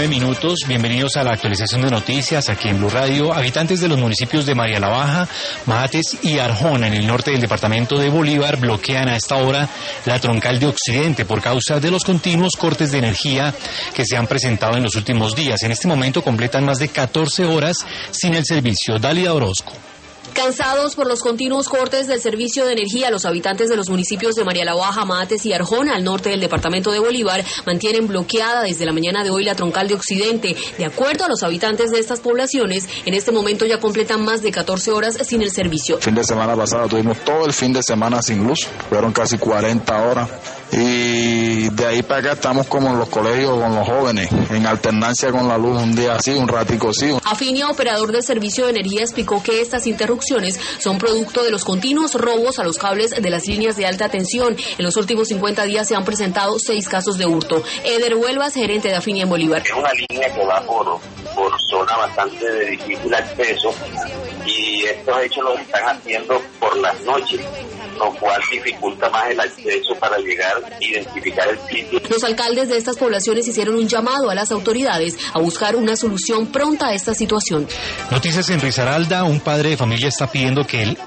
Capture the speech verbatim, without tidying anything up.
nueve minutos. Bienvenidos a la actualización de noticias aquí en Blue Radio. Habitantes de los municipios de María la Baja, Mahates y Arjona, en el norte del departamento de Bolívar, bloquean a esta hora la troncal de Occidente por causa de los continuos cortes de energía que se han presentado en los últimos días. En este momento completan más de catorce horas sin el servicio. Dalia Orozco. Cansados por los continuos cortes del servicio de energía, los habitantes de los municipios de María la Baja, Mahates y Arjona, al norte del departamento de Bolívar, mantienen bloqueada desde la mañana de hoy la troncal de Occidente. De acuerdo a los habitantes de estas poblaciones, en este momento ya completan más de catorce horas sin el servicio. El fin de semana pasado tuvimos todo el fin de semana sin luz, fueron casi cuarenta horas. Y de ahí para acá estamos como en los colegios con los jóvenes, en alternancia con la luz, un día así, un ratico sí. Afinia, operador del servicio de energía, explicó que estas interrupciones son producto de los continuos robos a los cables de las líneas de alta tensión. En los últimos cincuenta días se han presentado seis casos de hurto. Eder Huelvas, gerente de Afinia en Bolívar. Es una línea que va por, por zona bastante de difícil acceso y estos hechos los están haciendo por las noches, lo cual dificulta más el acceso para llegar e identificar el sitio. Los alcaldes de estas poblaciones hicieron un llamado a las autoridades a buscar una solución pronta a esta situación. Noticias en Risaralda. Un padre de familia está pidiendo que el